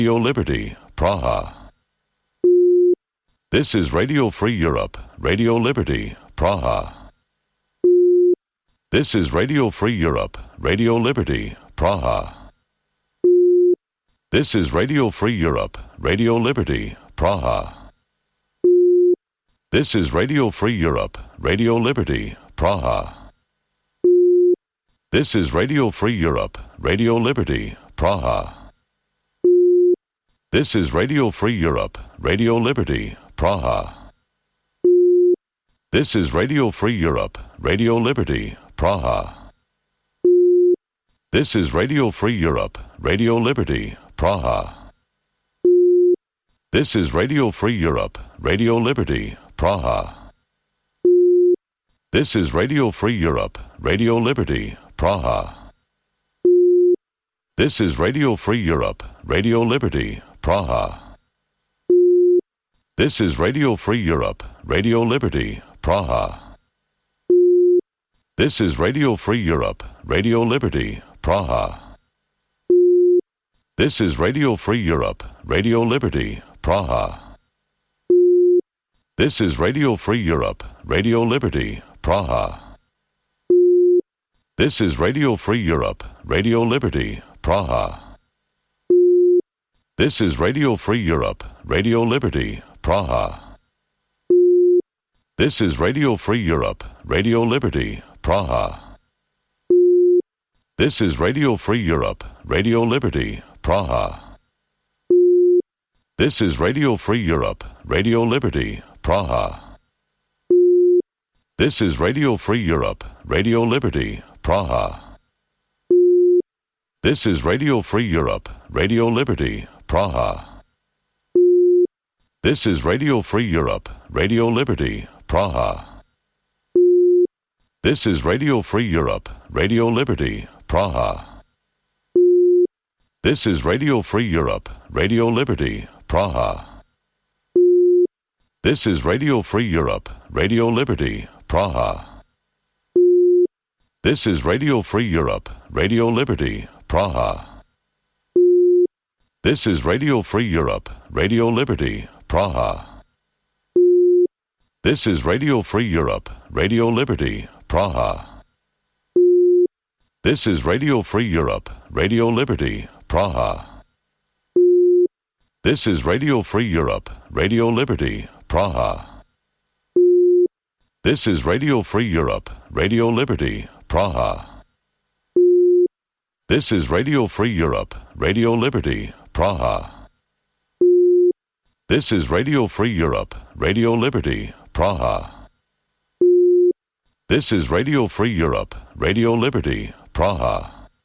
Radio Liberty, Praha. This is Radio Free Europe, Radio Liberty, Praha. This is Radio Free Europe, Radio Liberty, Praha. This is Radio Free Europe, Radio Liberty, Praha. This is Radio Free Europe, Radio Liberty, Praha. This is Radio Free Europe, Radio Liberty, Praha. This is Radio Free Europe, Radio Liberty, Praha. This is Radio Free Europe, Radio Liberty, Praha. This is Radio Free Europe, Radio Liberty, Praha. This is Radio Free Europe, Radio Liberty, Praha. This is Radio Free Europe, Radio Liberty, Praha. This is Radio Free Europe, Radio Liberty, Praha. This is Radio Free Europe, Radio Liberty, Praha. This is Radio Free Europe, Radio Liberty, Praha. This is Radio Free Europe, Radio Liberty, Praha. This is Radio Free Europe, Radio Liberty, Praha. This is Radio Free Europe, Radio Liberty, Praha. This is Radio Free Europe, Radio Liberty, Praha. This is Radio Free Europe, Radio Liberty, Praha. This is Radio Free Europe, Radio Liberty, Praha. This is Radio Free Europe, Radio Liberty, Praha. This is Radio Free Europe, Radio Liberty, Praha. This is Radio Free Europe, Radio Liberty, Praha. This is Radio Free Europe, Radio Liberty, Praha. This is Radio Free Europe, Radio Liberty, Praha. This is Radio Free Europe, Radio Liberty, Praha. This is Radio Free Europe, Radio Liberty, Praha. This is Radio Free Europe, Radio Liberty, Praha. This is Radio Free Europe, Radio Liberty, Praha. This is Radio Free Europe, Radio Liberty, Praha. This is Radio Free Europe, Radio Liberty, Praha. This is Radio Free Europe, Radio Liberty, Praha. This is Radio Free Europe, Radio Liberty, Praha. This is Radio Free Europe, Radio Liberty, Praha. This is Radio Free Europe, Radio Liberty, Praha. This is Radio Free Europe, Radio Liberty, Praha.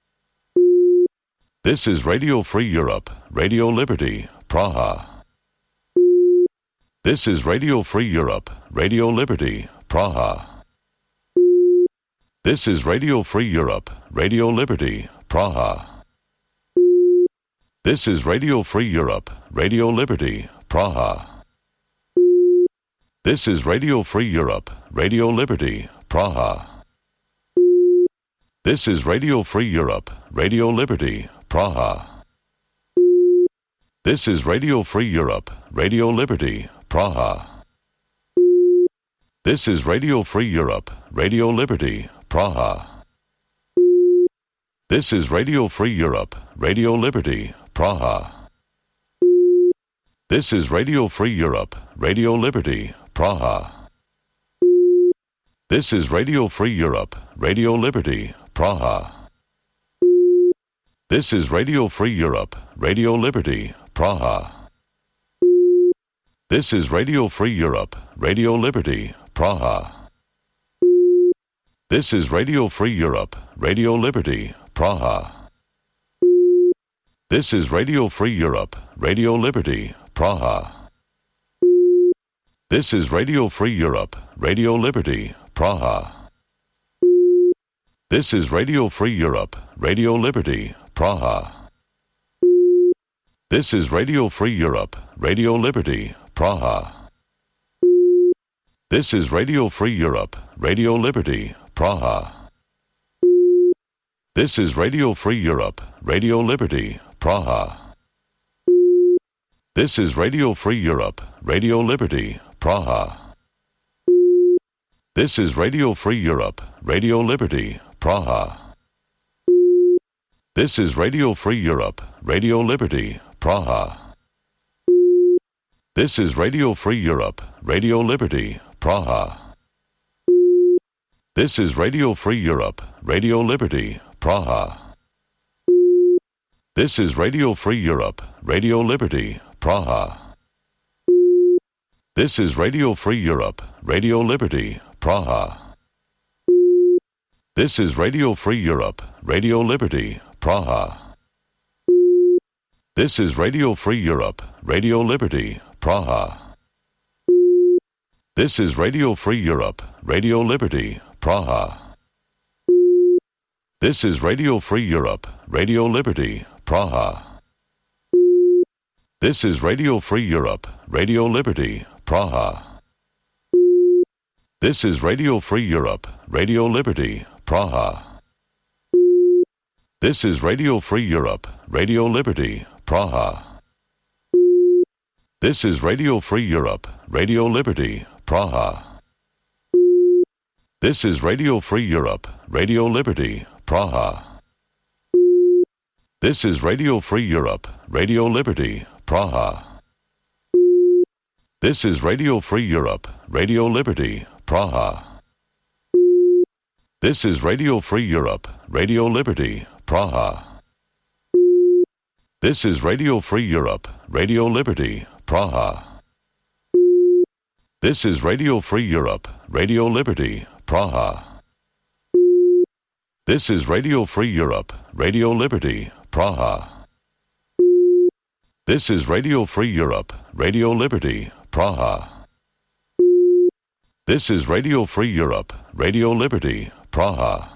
This is Radio Free Europe, Radio Liberty, Praha. This is Radio Free Europe, Radio Liberty, Praha. This is Radio Free Europe, Radio Liberty, Praha. This is Radio Free Europe, Radio Liberty, Praha. This is Radio Free Europe, Radio Liberty, Praha. This is Radio Free Europe, Radio Liberty, Praha. This is Radio Free Europe, Radio Liberty, Praha. This is Radio Free Europe, Radio Liberty, Praha. This is Radio Free Europe, Radio Liberty, Praha. This is Radio Free Europe, Radio Liberty, Praha. This is Radio Free Europe, Radio Liberty, Praha. This is Radio Free Europe, Radio Liberty, Praha. This is Radio Free Europe, Radio Liberty, Praha. This is Radio Free Europe, Radio Liberty, Praha. This is Radio Free Europe, Radio Liberty, Praha. This is Radio Free Europe, Radio Liberty, Praha. This is Radio Free Europe, Radio Liberty, Praha. This is Radio Free Europe, Radio Liberty, Praha. This is Radio Free Europe, Radio Liberty, Praha. This is Radio Free Europe, Radio Liberty, Praha. This is Radio Free Europe, Radio Liberty, Praha. This is Radio Free Europe, Radio Liberty, Praha. This is Radio Free Europe, Radio Liberty, Praha. This is Radio Free Europe, Radio Liberty, Praha. This is Radio Free Europe, Radio Liberty, Praha. This is Radio Free Europe, Radio Liberty, Praha. This is Radio Free Europe, Radio Liberty, Praha. This is Radio Free Europe, Radio Liberty, Praha. This is Radio Free Europe, Radio Liberty, Praha. This is Radio Free Europe, Radio Liberty, Praha. This is Radio Free Europe, Radio Liberty, Praha. This is Radio Free Europe, Radio Liberty, Praha. This is Radio Free Europe, Radio Liberty, Praha. This is Radio Free Europe, Radio Liberty, Praha. This is Radio Free Europe, Radio Liberty, Praha. This is Radio Free Europe, Radio Liberty, Praha. This is Radio Free Europe, Radio Liberty, Praha. This is Radio Free Europe, Radio Liberty, Praha. This is Radio Free Europe, Radio Liberty, Praha. This is Radio Free Europe, Radio Liberty, Praha. This is Radio Free Europe, Radio Liberty, Praha. This is Radio Free Europe, Radio Liberty, Praha. This is Radio Free Europe, Radio Liberty, Praha. This is Radio Free Europe, Radio Liberty, Praha.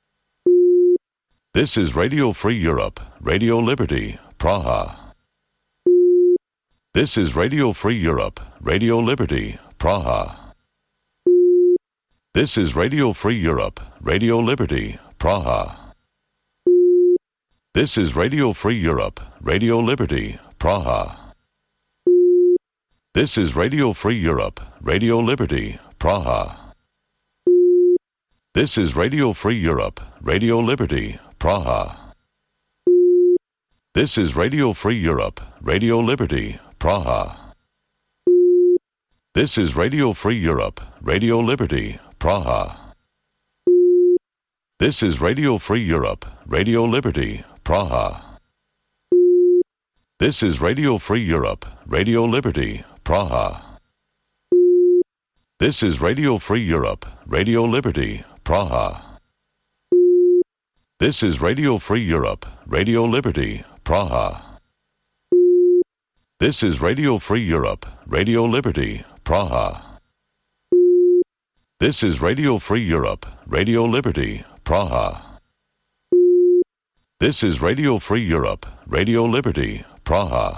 This is Radio Free Europe, Radio Liberty, Praha. This is Radio Free Europe, Radio Liberty, Praha. This is Radio Free Europe, Radio Liberty, Praha. This is Radio Free Europe, Radio Liberty, Praha. This is Radio Free Europe, Radio Liberty, Praha. This is Radio Free Europe, Radio Liberty, Praha. This is Radio Free Europe, Radio Liberty, Praha. This is Radio Free Europe, Radio Liberty, Praha. This is Radio Free Europe, Radio Liberty, Praha. This is Radio Free Europe, Radio Liberty, Praha. This is Radio Free Europe, Radio Liberty, Praha. This is Radio Free Europe, Radio Liberty, Praha. This is Radio Free Europe, Radio Liberty, Praha. This is Radio Free Europe, Radio Liberty, Praha. This is Radio Free Europe, Radio Liberty, Praha.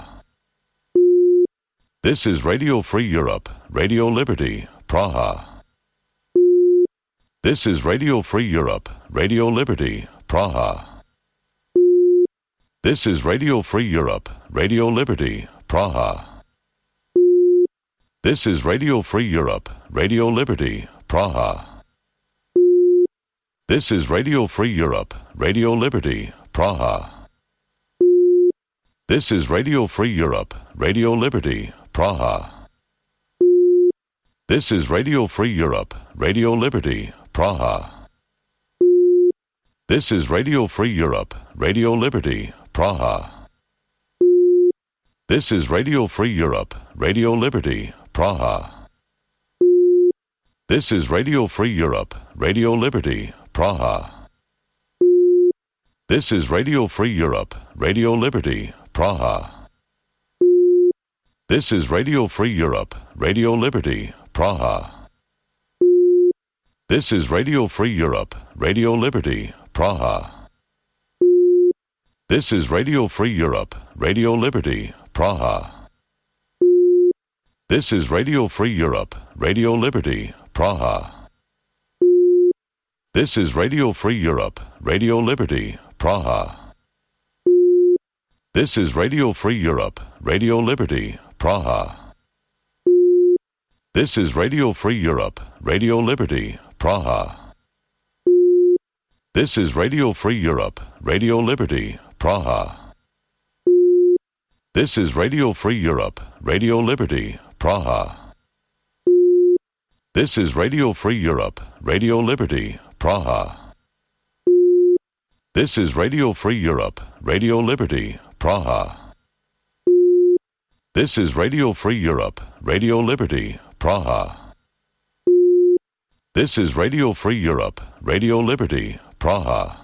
This is Radio Free Europe, Radio Liberty, Praha. This is Radio Free Europe, Radio Liberty, Praha. This is Radio Free Europe, Radio Liberty, Praha. This is Radio Free Europe, Radio Liberty, Praha. This is Radio Free Europe, Radio Liberty, Praha. This is Radio Free Europe, Radio Liberty, Praha. This is Radio Free Europe, Radio Liberty, Praha. This is Radio Free Europe, Radio Liberty, Praha. This is Radio Free Europe, Radio Liberty, Praha. This is Radio Free Europe, Radio Liberty, Praha. This is Radio Free Europe, Radio Liberty, Praha. This is Radio Free Europe, Radio Liberty, Praha. This is Radio Free Europe, Radio Liberty, Praha. This is Radio Free Europe, Radio Liberty, Praha. This is Radio Free Europe, Radio Liberty, Praha. This is Radio Free Europe, Radio Liberty, Praha. This is Radio Free Europe, Radio Liberty, Praha. This is Radio Free Europe, Radio Liberty, Praha. This is Radio Free Europe, Radio Liberty, Praha. This is Radio Free Europe, Radio Liberty, Praha. This is Radio Free Europe, Radio Liberty, Praha. This is Radio Free Europe, Radio Liberty, Praha. This is Radio Free Europe, Radio Liberty, Praha. This is Radio Free Europe, Radio Liberty, Praha.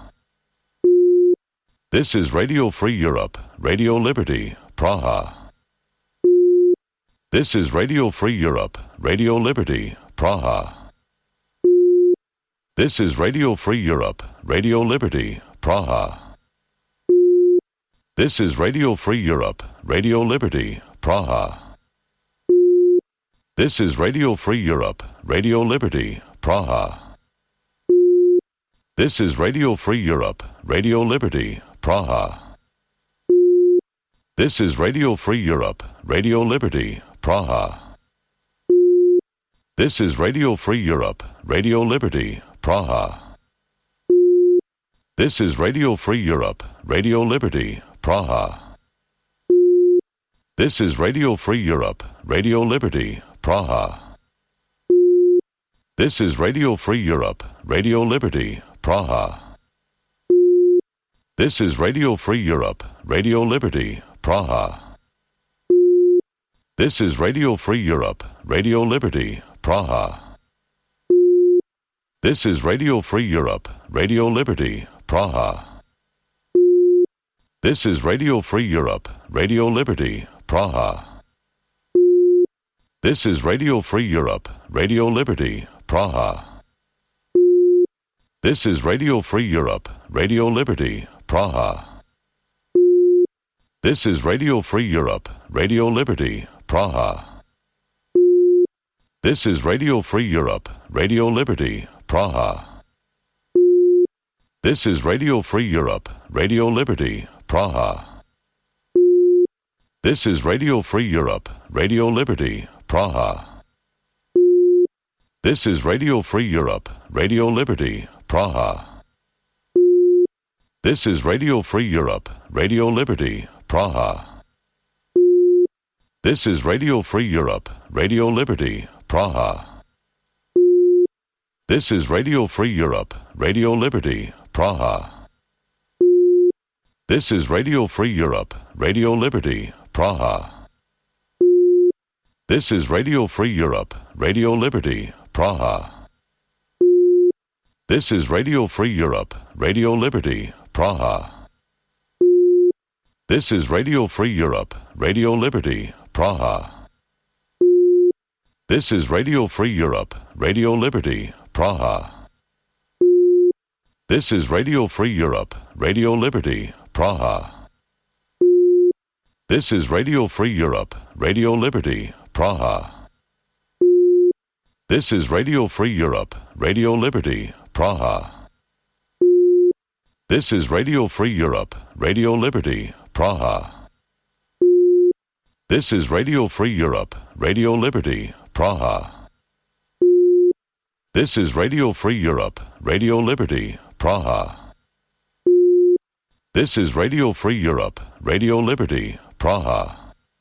This is Radio Free Europe, Radio Liberty, Praha. This is Radio Free Europe, Radio Liberty, Praha. This is Radio Free Europe, Radio Liberty, Praha. This is Radio Free Europe, Radio Liberty, Praha. This is Radio Free Europe, Radio Liberty, Praha. This is Radio Free Europe, Radio Liberty, Praha. This is Radio Free Europe, Radio Liberty, Praha. This is Radio Free Europe, Radio Liberty, Praha. This is Radio Free Europe, Radio Liberty, Praha. This is Radio Free Europe, Radio Liberty, Praha. This is Radio Free Europe, Radio Liberty, Praha. This is Radio Free Europe, Radio Liberty, Praha. This is Radio Free Europe, Radio Liberty, Praha. This is Radio Free Europe, Radio Liberty, Praha. This is Radio Free Europe, Radio Liberty, Praha. This is Radio Free Europe, Radio Liberty, Praha. This is Radio Free Europe, Radio Liberty, Praha. This is Radio Free Europe, Radio Liberty, Praha. This is Radio Free Europe, Radio Liberty, Praha. This is Radio Free Europe, Radio Liberty, Praha. This is Radio Free Europe, Radio Liberty, Praha. This is Radio Free Europe, Radio Liberty, Praha. This is Radio Free Europe, Radio Liberty, Praha. This is Radio Free Europe, Radio Liberty, Praha. This is Radio Free Europe, Radio Liberty, Praha. This is Radio Free Europe, Radio Liberty, Praha. This is Radio Free Europe, Radio Liberty, Praha. This is Radio Free Europe, Radio Liberty, Praha. This is Radio Free Europe, Radio Liberty, Praha. This is Radio Free Europe, Radio Liberty, Praha. This is Radio Free Europe, Radio Liberty, Praha. This is Radio Free Europe, Radio Liberty, Praha. This is Radio Free Europe, Radio Liberty, Praha. This is Radio Free Europe, Radio Liberty, Praha. This is Radio Free Europe, Radio Liberty, Praha. This is Radio Free Europe, Radio Liberty, Praha. This is Radio Free Europe, Radio Liberty, Praha.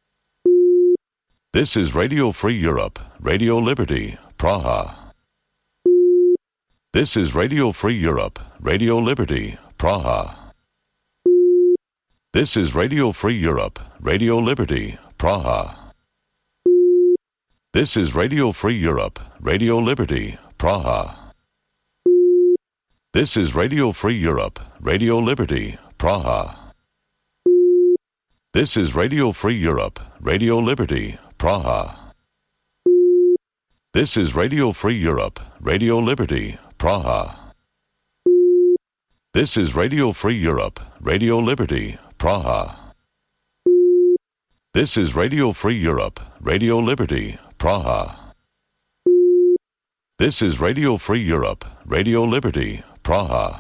This is Radio Free Europe, Radio Liberty, Praha. This is Radio Free Europe, Radio Liberty, Praha. This is Radio Free Europe, Radio Liberty, Praha. This is Radio Free Europe, Radio Liberty, Praha. This is Radio Free Europe, Radio Liberty, Praha. This is Radio Free Europe, Radio Liberty, Praha. This is Radio Free Europe, Radio Liberty, Praha. This is Radio Free Europe, Radio Liberty, Praha. This is Radio Free Europe, Radio Liberty, Praha. This is Radio Free Europe, Radio Liberty, Praha.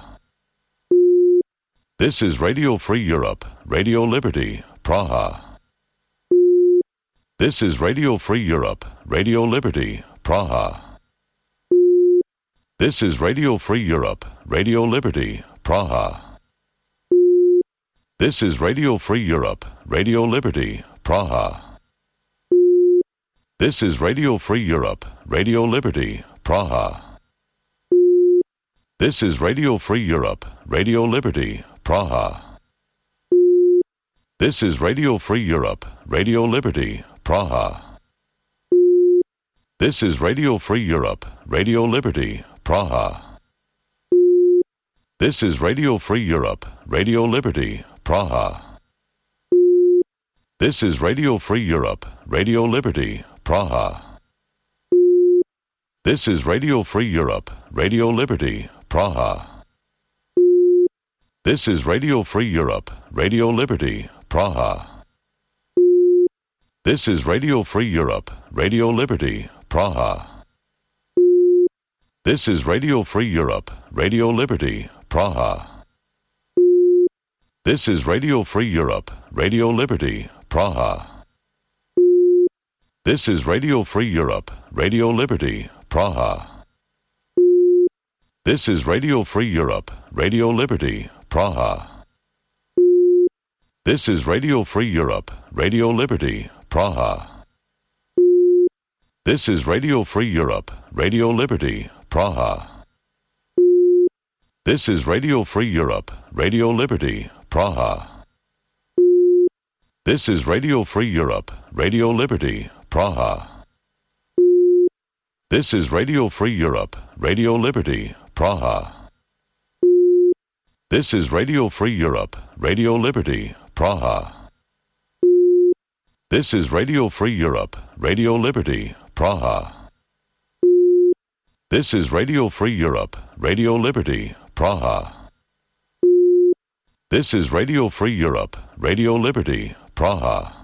This is Radio Free Europe, Radio Liberty, Praha. This is Radio Free Europe, Radio Liberty, Praha. This is Radio Free Europe, Radio Liberty, Praha. This is Radio Free Europe, Radio Liberty, Praha. This is Radio Free Europe, Radio Liberty, Praha. This is Radio Free Europe, Radio Liberty, Praha. This is Radio Free Europe, Radio Liberty, Praha. This is Radio Free Europe, Radio Liberty, Praha. This is Radio Free Europe, Radio Liberty, Praha. This is Radio Free Europe, Radio Liberty, Praha. This is Radio Free Europe, Radio Liberty, Praha. This is Radio Free Europe, Radio Liberty, Praha. This is Radio Free Europe, Radio Liberty, Praha. This is Radio Free Europe, Radio Liberty, Praha. This is Radio Free Europe, Radio Liberty, Praha. This is Radio Free Europe, Radio Liberty, Praha. This is Radio Free Europe, Radio Liberty, Praha. This is Radio Free Europe, Radio Liberty, Praha. This is Radio Free Europe, Radio Liberty, Praha. This is Radio Free Europe, Radio Liberty, Praha. This is Radio Free Europe, Radio Liberty, Praha. This is Radio Free Europe, Radio Liberty, Praha. This is Radio Free Europe, Radio Liberty, Praha. This is Radio Free Europe, Radio Liberty, Praha. This is Radio Free Europe, Radio Liberty, Praha. This is Radio Free Europe, Radio Liberty, Praha.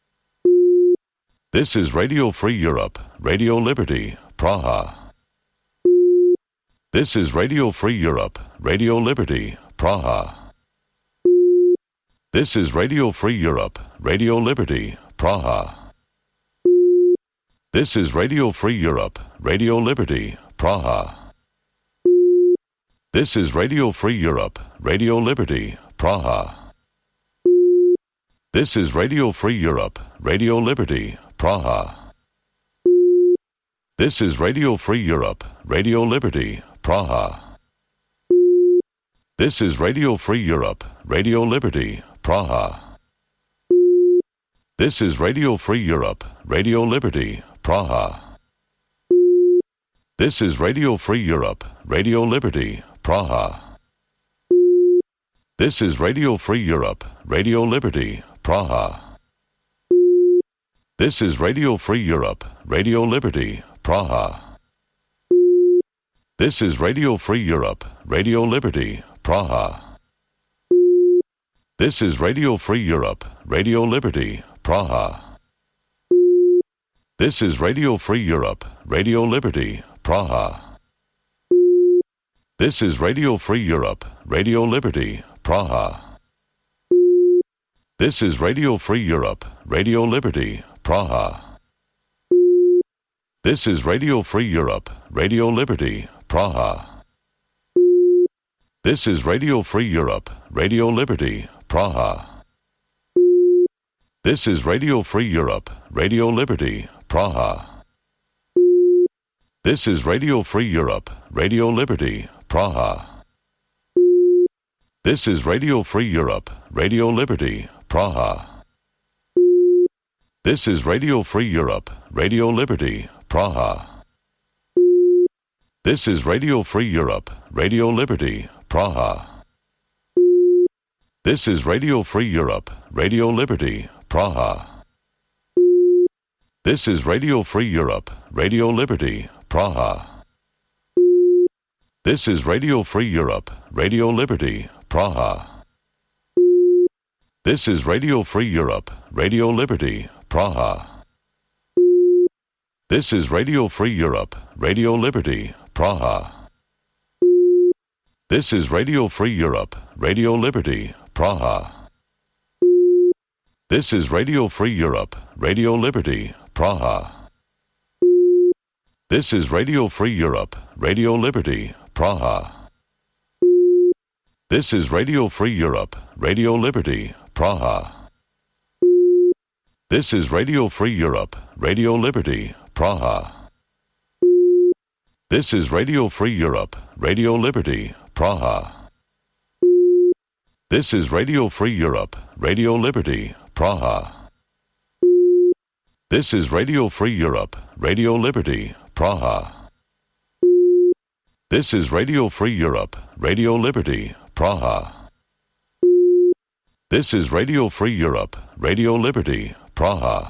This is Radio Free Europe, Radio Liberty, Praha. This is Radio Free Europe, Radio Liberty, Praha. This is Radio Free Europe, Radio Liberty, Praha. This is Radio Free Europe, Radio Liberty, Praha. This is Radio Free Europe, Radio Liberty, Praha. This is Radio Free Europe, Radio Liberty, Praha. This is Radio Free Europe, Radio Liberty, Praha. This is Radio Free Europe, Radio Liberty, Praha. This is Radio Free Europe, Radio Liberty, Praha. This is Radio Free Europe, Radio Liberty, Praha. This is Radio Free Europe, Radio Liberty, Praha. This is Radio Free Europe, Radio Liberty, Praha. This is Radio Free Europe, Radio Liberty, Praha. This is Radio Free Europe, Radio Liberty, Praha. This is Radio Free Europe, Radio Liberty, Praha. This is Radio Free Europe, Radio Liberty, Praha. This is Radio Free Europe, Radio Liberty, Praha. This is Radio Free Europe, Radio Liberty, Praha. This is Radio Free Europe, Radio Liberty, Praha. This is Radio Free Europe, Radio Liberty, Praha. This is Radio Free Europe, Radio Liberty, Praha. This is Radio Free Europe, Radio Liberty, Praha. This is Radio Free Europe, Radio Liberty, Praha. This is Radio Free Europe, Radio Liberty, Praha. This is Radio Free Europe, Radio Liberty, Praha. This is Radio Free Europe, Radio Liberty, Praha. This is Radio Free Europe, Radio Liberty, Praha. This is Radio Free Europe, Radio Liberty, Praha. This is Radio Free Europe, Radio Liberty, Praha. This is Radio Free Europe, Radio Liberty, Praha. This is Radio Free Europe, Radio Liberty, Praha. This is Radio Free Europe, Radio Liberty, Praha. This is Radio Free Europe, Radio Liberty, Praha. This is Radio Free Europe, Radio Liberty, Praha. This is Radio Free Europe, Radio Liberty, Praha. This is Radio Free Europe, Radio Liberty, Praha. This is Radio Free Europe, Radio Liberty, Praha. This is Radio Free Europe, Radio Liberty, Praha. This is Radio Free Europe, Radio Liberty, Praha.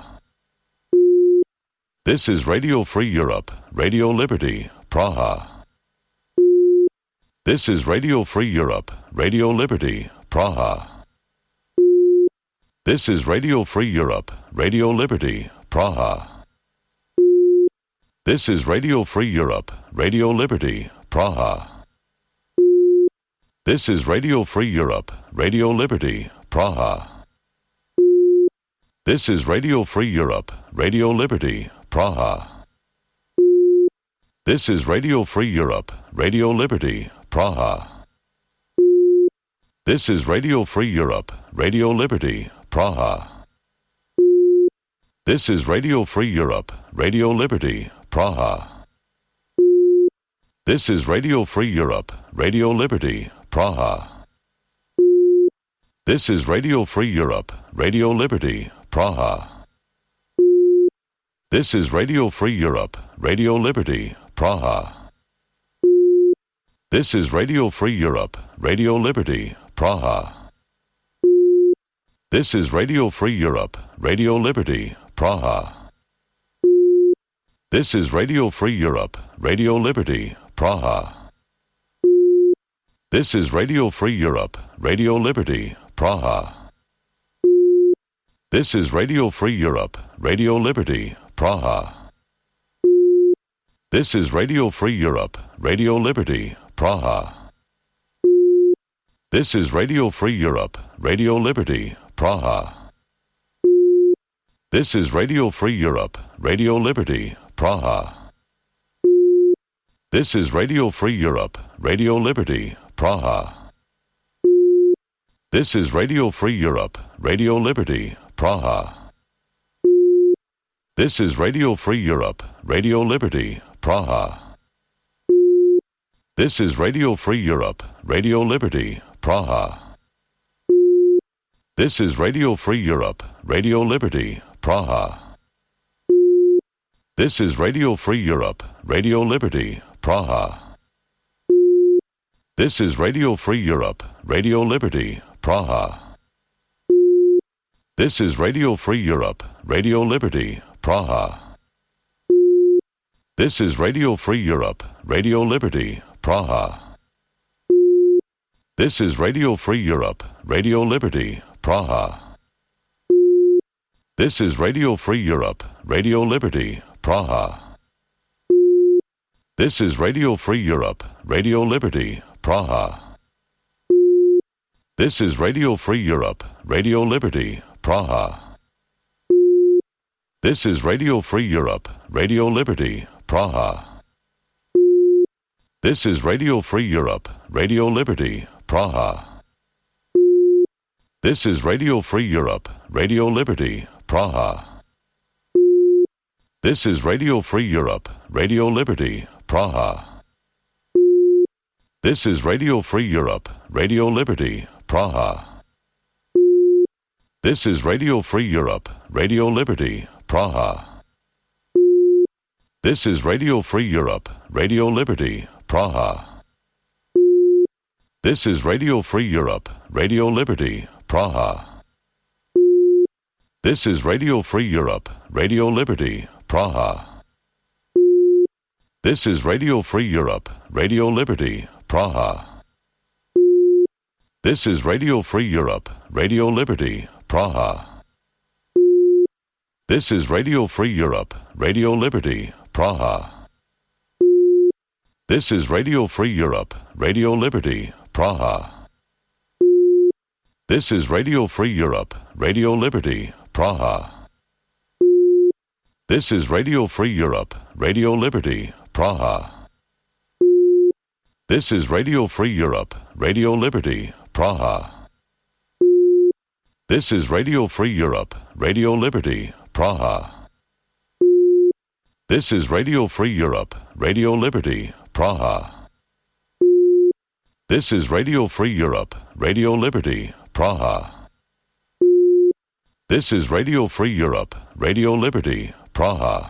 This is Radio Free Europe, Radio Liberty, Praha. This is Radio Free Europe, Radio Liberty, Praha. This is Radio Free Europe, Radio Liberty, Praha. This is Radio Free Europe, Radio Liberty, Praha. This is Radio Free Europe, Radio Liberty, Praha. This is Radio Free Europe, Radio Liberty, Praha. This is Radio Free Europe, Radio Liberty, Praha. This is Radio Free Europe, Radio Liberty, Praha. This is Radio Free Europe, Radio Liberty, Praha. This is Radio Free Europe, Radio Liberty, Praha. This is Radio Free Europe, Radio Liberty, Praha. This is Radio Free Europe, Radio Liberty, Praha. This is Radio Free Europe, Radio Liberty, Praha. This is Radio Free Europe, Radio Liberty, Praha. This is Radio Free Europe, Radio Liberty, Praha. This is Radio Free Europe, Radio Liberty, Praha. This is Radio Free Europe, Radio Liberty, Praha. This is Radio Free Europe, Radio Liberty, Praha. This is Radio Free Europe, Radio Liberty, Praha. This is Radio Free Europe, Radio Liberty, Praha. This is Radio Free Europe, Radio Liberty, Praha. This is Radio Free Europe, Radio Liberty, Praha. This is Radio Free Europe, Radio Liberty, Praha. This is Radio Free Europe, Radio Liberty, Praha. This is Radio Free Europe, Radio Liberty, Praha. This is Radio Free Europe, Radio Liberty, Praha. This is Radio Free Europe, Radio Liberty, Praha. This is Radio Free Europe, Radio Liberty, Praha. This is Radio Free Europe, Radio Liberty, Praha. This is Radio Free Europe, Radio Liberty, Praha. This is Radio Free Europe, Radio Liberty, Praha. This is Radio Free Europe, Radio Liberty, Praha. This is Radio Free Europe, Radio Liberty, Praha. This is Radio Free Europe, Radio Liberty, Praha. This is Radio Free Europe, Radio Liberty, Praha. This is Radio Free Europe, Radio Liberty, Praha. This is Radio Free Europe, Radio Liberty, Praha. This is Radio Free Europe, Radio Liberty, Praha. This is Radio Free Europe, Radio Liberty, Praha. This is Radio Free Europe, Radio Liberty, Praha. This is Radio Free Europe, Radio Liberty, Praha. This is Radio Free Europe, Radio Liberty, Praha. This is Radio Free Europe, Radio Liberty, Praha. This is Radio Free Europe, Radio Liberty, Praha. This is Radio Free Europe, Radio Liberty, Praha. This is Radio Free Europe, Radio Liberty, Praha. This is Radio Free Europe, Radio Liberty, Praha. This is Radio Free Europe, Radio Liberty, Praha. This is Radio Free Europe, Radio Liberty, Praha. This is Radio Free Europe, Radio Liberty, Praha. This is Radio Free Europe, Radio Liberty, Praha. This is Radio Free Europe, Radio Liberty, Praha. This is Radio Free Europe, Radio Liberty, Praha.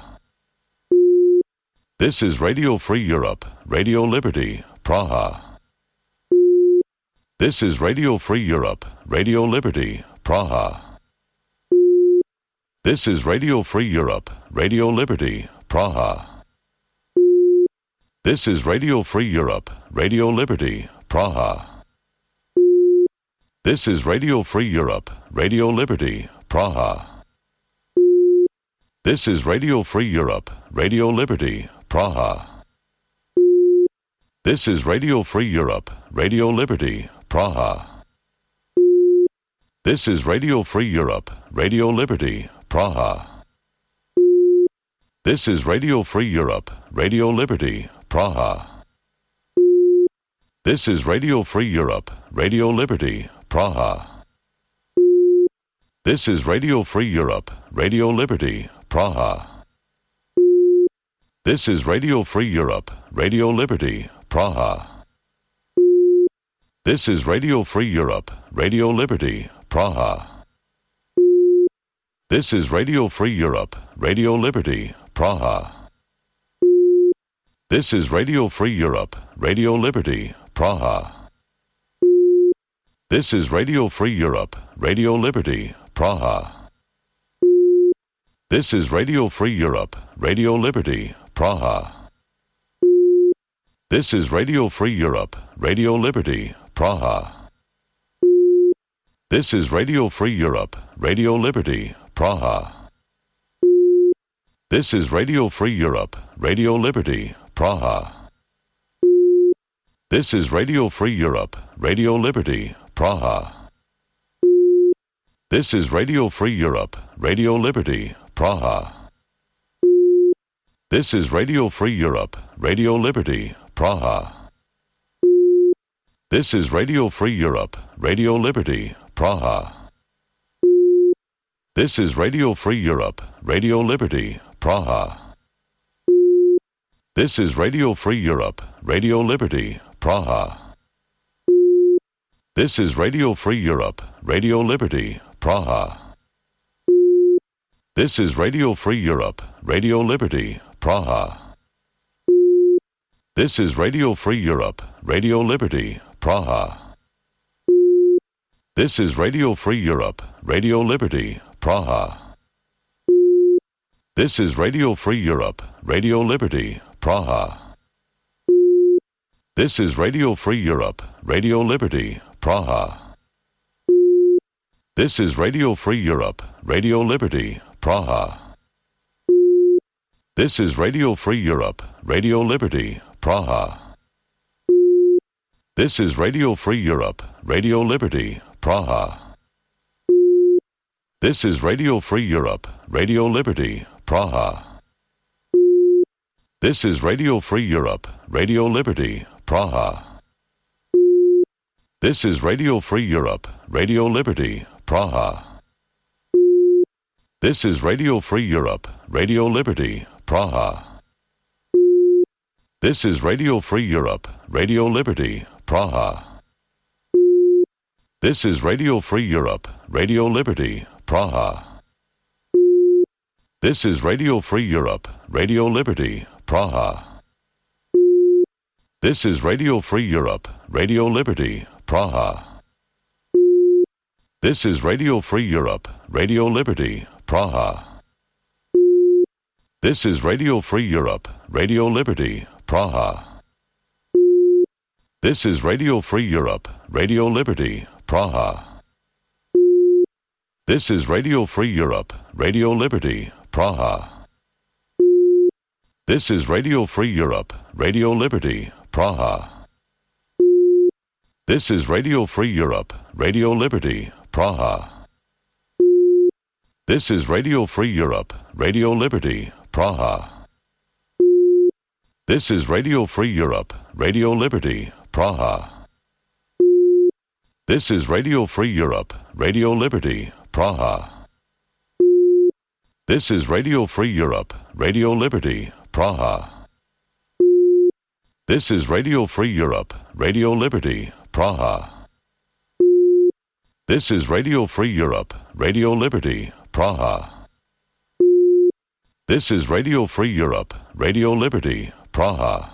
This is Radio Free Europe, Radio Liberty, Praha. This is Radio Free Europe, Radio Liberty, Praha. This is Radio Free Europe, Radio Liberty, Praha. This is Radio Free Europe, Radio Liberty, Praha. This is Radio Free Europe, Radio Liberty, Praha. This is Radio Free Europe, Radio Liberty, Praha. This is Radio Free Europe, Radio Liberty, Praha. This is Radio Free Europe, Radio Liberty, Praha. This is Radio Free Europe, Radio Liberty, Praha. This is Radio Free Europe, Radio Liberty, Praha. This is Radio Free Europe, Radio Liberty, Praha. This is Radio Free Europe, Radio Liberty, Praha. This is Radio Free Europe, Radio Liberty, Praha. This is Radio Free Europe, Radio Liberty, Praha. This is Radio Free Europe, Radio Liberty, Praha. This is Radio Free Europe, Radio Liberty, Praha. This is Radio Free Europe, Radio Liberty, Praha. This is Radio Free Europe, Radio Liberty, Praha. This is Radio Free Europe, Radio Liberty, Praha. This is Radio Free Europe, Radio Liberty, Praha. This is Radio Free Europe, Radio Liberty, Praha. This is Radio Free Europe, Radio Liberty, Praha. This is Radio Free Europe, Radio Liberty, Praha. This is Radio Free Europe, Radio Liberty, Praha. This is Radio Free Europe, Radio Liberty, Praha. This is Radio Free Europe, Radio Liberty, Praha. This is Radio Free Europe, Radio Liberty, Praha. This is Radio Free Europe, Radio Liberty, Praha. This is Radio Free Europe, Radio Liberty, Praha. This is Radio Free Europe, Radio Liberty, Praha. This is Radio Free Europe, Radio Liberty, Praha. This is Radio Free Europe, Radio Liberty, Praha. This is Radio Free Europe, Radio Liberty, Praha. This is Radio Free Europe, Radio Liberty, Praha. This is Radio Free Europe, Radio Liberty, Praha. This is Radio Free Europe, Radio Liberty, Praha. This is Radio Free Europe, Radio Liberty, Praha. This is Radio Free Europe, Radio Liberty, Praha. This is Radio Free Europe, Radio Liberty, Praha. This is Radio Free Europe, Radio Liberty, Praha. This is Radio Free Europe, Radio Liberty, Praha. This is Radio Free Europe, Radio Liberty, Praha. This is Radio Free Europe, Radio Liberty, Praha. This is Radio Free Europe, Radio Liberty, Praha. This is Radio Free Europe, Radio Liberty, Praha. This is Radio Free Europe, Radio Liberty, Praha. This is Radio Free Europe, Radio Liberty, Praha. This is Radio Free Europe, Radio Liberty, Praha. This is Radio Free Europe, Radio Liberty, Praha. This is Radio Free Europe, Radio Liberty, Praha. This is Radio Free Europe, Radio Liberty, Praha. This is Radio Free Europe, Radio Liberty, Praha. This is Radio Free Europe, Radio Liberty, Praha. This is Radio Free Europe, Radio Liberty, Praha. This is Radio Free Europe, Radio Liberty, Praha. This is Radio Free Europe, Radio Liberty, Praha.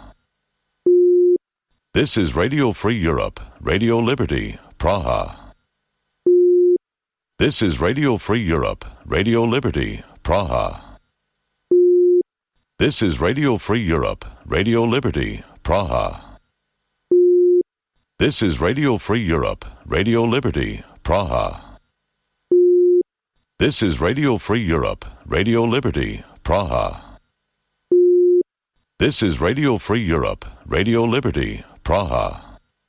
This is Radio Free Europe, Radio Liberty, Praha. This is Radio Free Europe, Radio Liberty, Praha. This is Radio Free Europe, Radio Liberty, Praha. This is Radio Free Europe, Radio Liberty, Praha. This is Radio Free Europe, Radio Liberty, Praha. This is Radio Free Europe, Radio Liberty, Praha.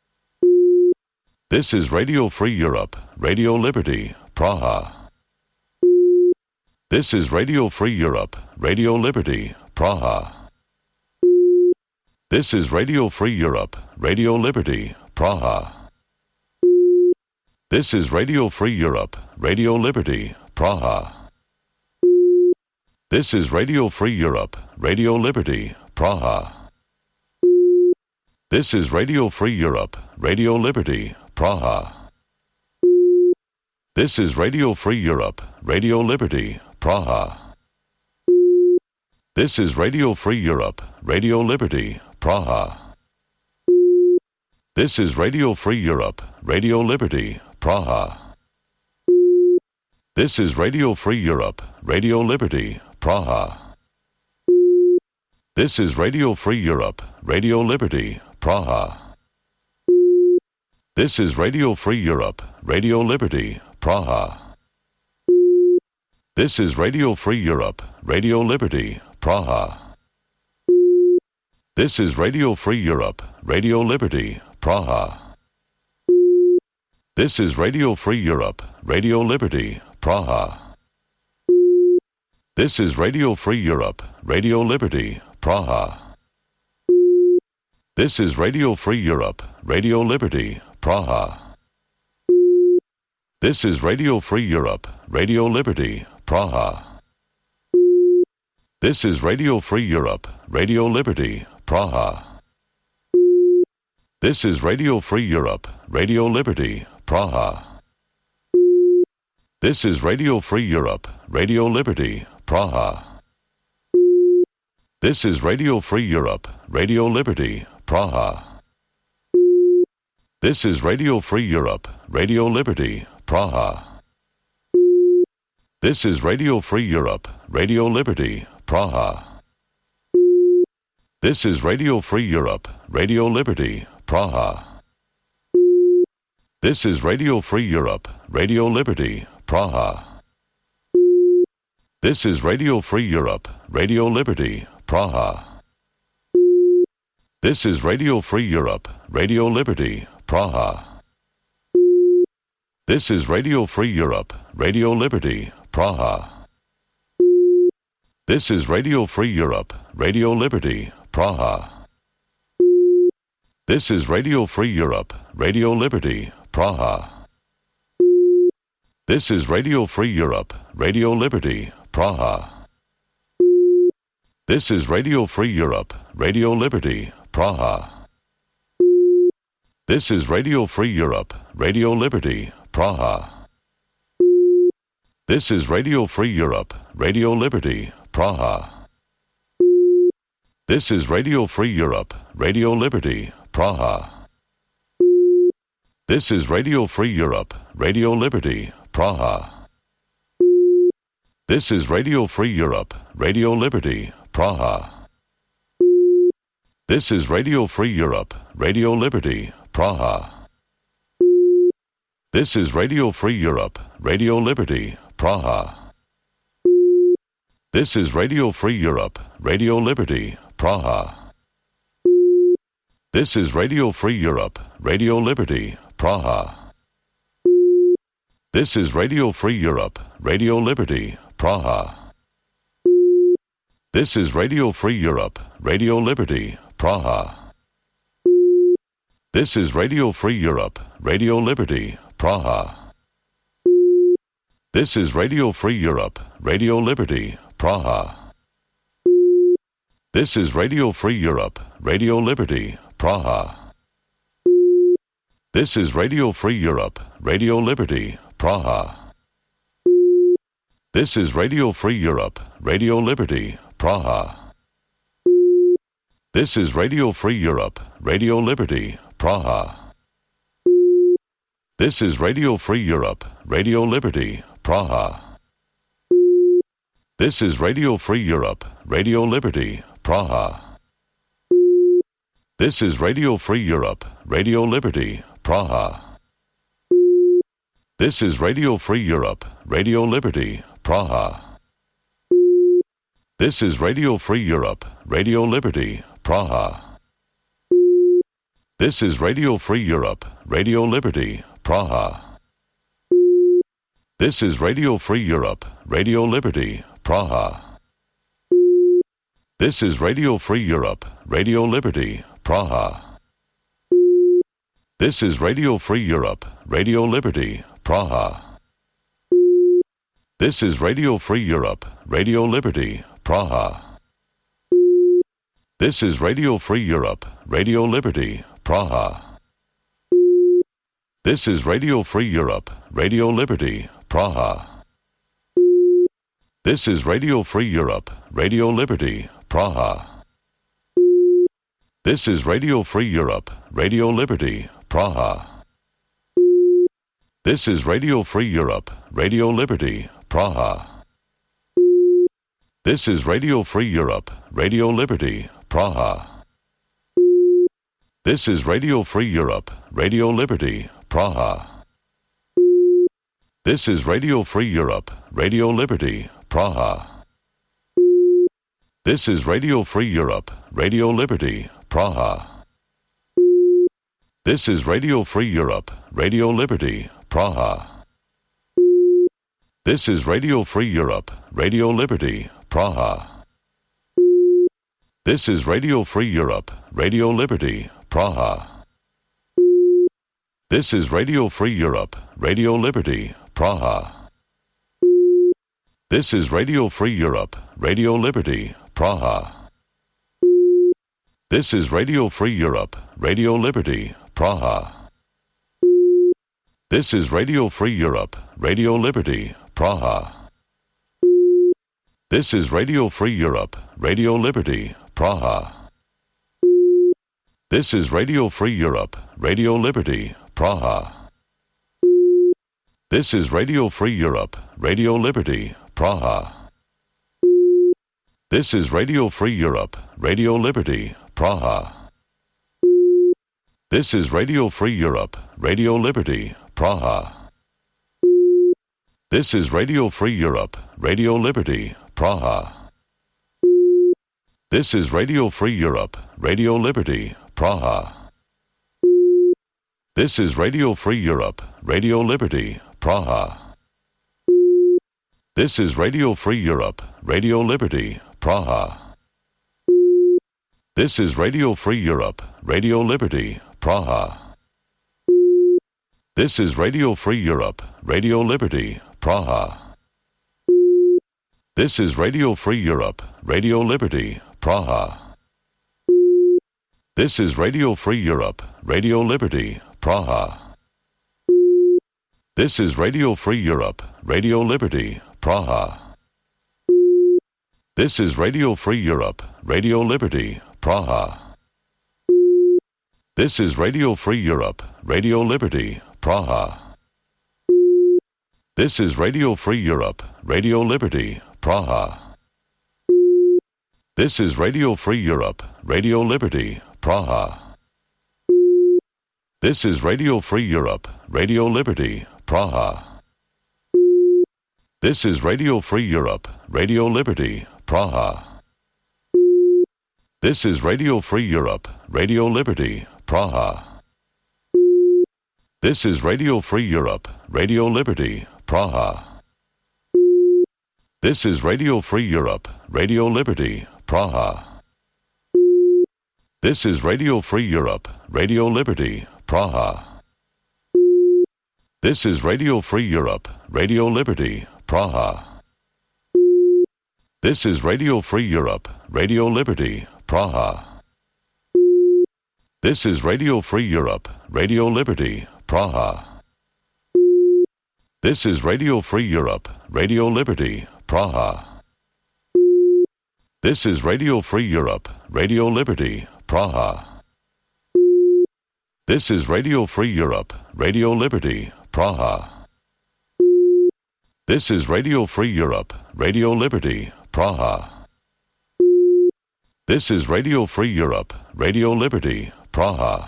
This is Radio Free Europe, Radio Liberty, Praha. This is Radio Free Europe, Radio Liberty, Praha. This is Radio Free Europe, Radio Liberty, Praha. This is Radio Free Europe, Radio Liberty, Praha. This is Radio Free Europe, Radio Liberty, Praha. This is Radio Free Europe, Radio Liberty, Praha. This is Radio Free Europe, Radio Liberty, Praha. This is Radio Free Europe, Radio Liberty, Praha. This is Radio Free Europe, Radio Liberty, Praha. This is Radio Free Europe, Radio Liberty, Praha. This is Radio Free Europe, Radio Liberty, Praha. This is Radio Free Europe, Radio Liberty, Praha. This is Radio Free Europe, Radio Liberty, Praha. This is Radio Free Europe, Radio Liberty, Praha. This is Radio Free Europe, Radio Liberty, Praha. This is Radio Free Europe, Radio Liberty, Praha. This is Radio Free Europe, Radio Liberty, Praha. This is Radio Free Europe, Radio Liberty, Praha. This is Radio Free Europe, Radio Liberty, Praha. This is Radio Free Europe, Radio Liberty, Praha. This is Radio Free Europe, Radio Liberty, Praha. This is Radio Free Europe, Radio Liberty, Praha. This is Radio Free Europe, Radio Liberty, Praha. This is Radio Free Europe, Radio Liberty, Praha. This is Radio Free Europe, Radio Liberty, Praha. This is Radio Free Europe, Radio Liberty, Praha. This is Radio Free Europe, Radio Liberty, Praha. This is Radio Free Europe, Radio Liberty, Praha. This is Radio Free Europe, Radio Liberty, Praha. This is Radio Free Europe, Radio Liberty, Praha. This is Radio Free Europe, Radio Liberty, Praha. This is Radio Free Europe, Radio Liberty, Praha. This is Radio Free Europe, Radio Liberty, Praha. This is Radio Free Europe, Radio Liberty, Praha. This is Radio Free Europe, Radio Liberty, Praha. This is Radio Free Europe, Radio Liberty, Praha. This is Radio Free Europe, Radio Liberty, Praha. This is Radio Free Europe, Radio Liberty, Praha. This is Radio Free Europe, Radio Liberty, Praha. This is Radio Free Europe, Radio Liberty, Praha. This is Radio Free Europe, Radio Liberty, Praha. This is Radio Free Europe, Radio Liberty, Praha. This is Radio Free Europe, Radio Liberty, Praha. This is Radio Free Europe, Radio Liberty, Praha. This is Radio Free Europe, Radio Liberty, Praha. This is Radio Free Europe, Radio Liberty, Praha. This is Radio Free Europe, Radio Liberty, Praha. This is Radio Free Europe, Radio Liberty, Praha. This is Radio Free Europe, Radio Liberty, Praha. This is Radio Free Europe, Radio Liberty, Praha. This is Radio Free Europe, Radio Liberty, Praha. This is Radio Free Europe, Radio Liberty, Praha. This is Radio Free Europe, Radio Liberty, Praha. This is Radio Free Europe, Radio Liberty, Praha. This is Radio Free Europe, Radio Liberty, Praha. This is Radio Free Europe, Radio Liberty, Praha. This is Radio Free Europe, Radio Liberty, Praha. This is Radio Free Europe, Radio Liberty, Praha. This is Radio Free Europe, Radio Liberty, Praha. This is Radio Free Europe, Radio Liberty, Praha. This is Radio Free Europe, Radio Liberty, Praha. This is Radio Free Europe, Radio Liberty, Praha. This is Radio Free Europe, Radio Liberty, Praha. This is Radio Free Europe, Radio Liberty, Praha. This is Radio Free Europe, Radio Liberty, Praha. This is Radio Free Europe, Radio Liberty, Praha. This is Radio Free Europe, Radio Liberty, Praha. This is Radio Free Europe, Radio Liberty, Praha. This is Radio Free Europe, Radio Liberty, Praha. This is Radio Free Europe, Radio Liberty, Praha. This is Radio Free Europe, Radio Liberty, Praha. This is Radio Free Europe, Radio Liberty, Praha. This is Radio Free Europe, Radio Liberty, Praha. This is Radio Free Europe, Radio Liberty, Praha. This is Radio Free Europe, Radio Liberty, Praha. This is Radio Free Europe, Radio Liberty, Praha. This is Radio Free Europe, Radio Liberty, Praha. This is Radio Free Europe, Radio Liberty, Praha. This is Radio Free Europe, Radio Liberty, Praha. This is Radio Free Europe, Radio Liberty, Praha. This is Radio Free Europe, Radio Liberty, Praha. This is Radio Free Europe, Radio Liberty, Praha. This is Radio Free Europe, Radio Liberty, Praha. This is Radio Free Europe, Radio Liberty, Praha. This is Radio Free Europe, Radio Liberty, Praha. This is Radio Free Europe, Radio Liberty, Praha. This is Radio Free Europe, Radio Liberty, Praha. This is Radio Free Europe, Radio Liberty, Praha. This is Radio Free Europe, Radio Liberty, Praha. This is Radio Free Europe, Radio Liberty, Praha. This is Radio Free Europe, Radio Liberty, Praha. This is Radio Free Europe, Radio Liberty, Praha. This is Radio Free Europe, Radio Liberty, Praha. This is Radio Free Europe, Radio Liberty, Praha. This is Radio Free Europe, Radio Liberty, Praha. This is Radio Free Europe, Radio Liberty, Praha. This is Radio Free Europe, Radio Liberty, Praha. This is Radio Free Europe, Radio Liberty, Praha. This is Radio Free Europe, Radio Liberty, Praha. This is Radio Free Europe, Radio Liberty, Praha. This is Radio Free Europe, Radio Liberty, Praha. This is Radio Free Europe, Radio Liberty, Praha. This is Radio Free Europe, Radio Liberty, Praha. This is Radio Free Europe, Radio Liberty, Praha. This is Radio Free Europe, Radio Liberty, Praha. This is Radio Free Europe, Radio Liberty, Praha. This is Radio Free Europe, Radio Liberty, Praha. This is Radio Free Europe, Radio Liberty, Praha.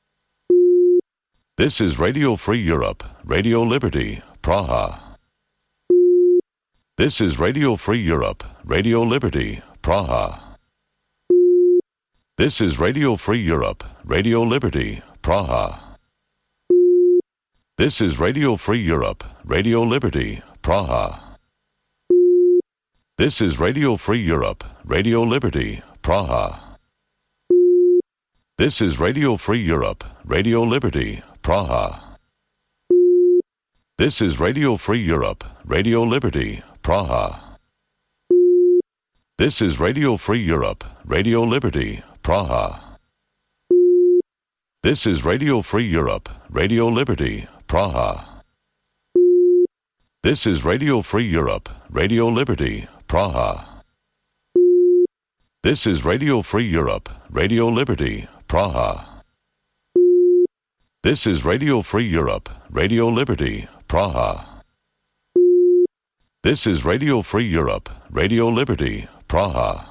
This is Radio Free Europe, Radio Liberty, Praha. This is Radio Free Europe, Radio Liberty, Praha. This is Radio Free Europe, Radio Liberty, Praha. This is Radio Free Europe, Radio Liberty, Praha. This is Radio Free Europe, Radio Liberty, Praha. This is Radio Free Europe, Radio Liberty, Praha. This is Radio Free Europe, Radio Liberty, Praha. This is Radio Free Europe, Radio Liberty, Praha. This is Radio Free Europe, Radio Liberty, Praha. This is Radio Free Europe, Radio Liberty, Praha. This is Radio Free Europe, Radio Liberty, Praha. This is Radio Free Europe, Radio Liberty, Praha. This is Radio Free Europe, Radio Liberty, Praha.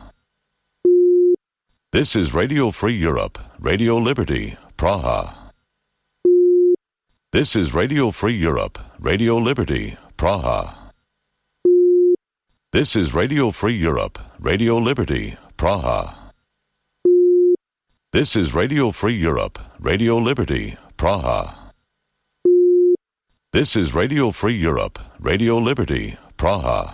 This is Radio Free Europe, Radio Liberty, Praha. This is Radio Free Europe, Radio Liberty, Praha. This is Radio Free Europe, Radio Liberty, Praha. This is Radio Free Europe, Radio Liberty, Praha. This is Radio Free Europe, Radio Liberty, Praha.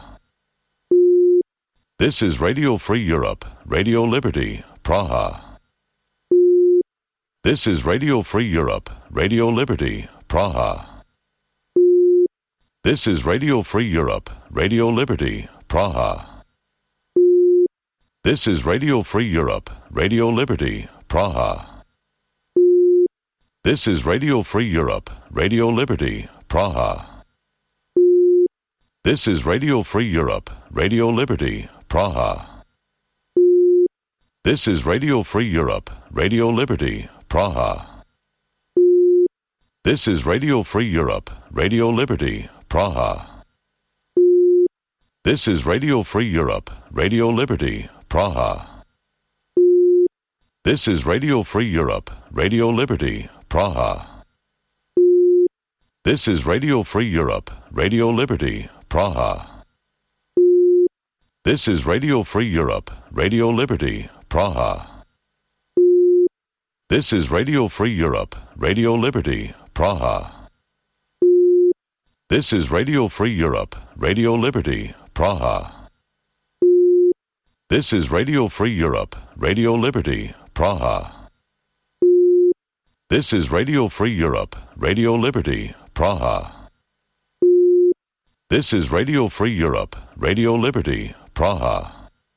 This is Radio Free Europe, Radio Liberty, Praha. This is Radio Free Europe, Radio Liberty, Praha. This is Radio Free Europe, Radio Liberty, Praha. This is Radio Free Europe, Radio Liberty, Praha. This is Radio Free Europe, Radio Liberty, Praha. This is Radio Free Europe, Radio Liberty, Praha. This is Radio Free Europe, Radio Liberty, Praha. This is Radio Free Europe, Radio Liberty, Praha. This is Radio Free Europe, Radio Liberty, Praha. This is Radio Free Europe, Radio Liberty, Praha. This is Radio Free Europe, Radio Liberty, Praha. This is Radio Free Europe, Radio Liberty, Praha. This is Radio Free Europe, Radio Liberty, Praha. This is Radio Free Europe, Radio Liberty, Praha. This is Radio Free Europe, Radio Liberty, Praha. This is Radio Free Europe, Radio Liberty, Praha. This is Radio Free Europe, Radio Liberty, Praha.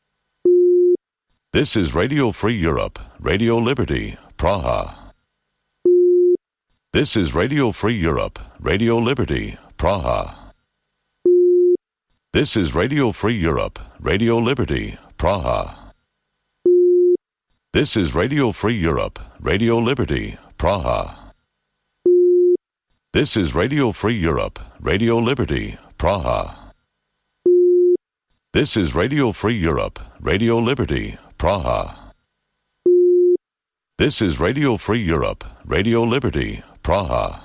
This is Radio Free Europe, Radio Liberty, Praha. This is Radio Free Europe, Radio Liberty, Praha. This is Radio Free Europe, Radio Liberty, Praha. This is Radio Free Europe, Radio Liberty, Praha. This is Radio Free Europe, Radio Liberty, Praha. This is Radio Free Europe, Radio Liberty, Praha. This is Radio Free Europe, Radio Liberty, Praha.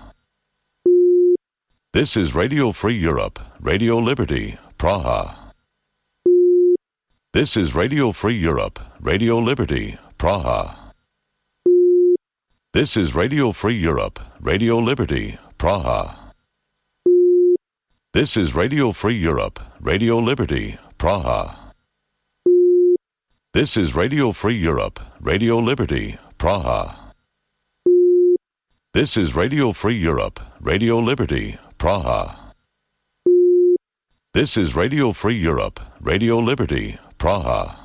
This is Radio Free Europe, Radio Liberty, Praha. This is Radio Free Europe, Radio Liberty, Praha. This is Radio Free Europe, Radio Liberty, Praha. This is Radio Free Europe, Radio Liberty, Praha. This is Radio Free Europe, Radio Liberty, Praha. This is Radio Free Europe, Radio Liberty, Praha. This is Radio Free Europe, Radio Liberty, Praha.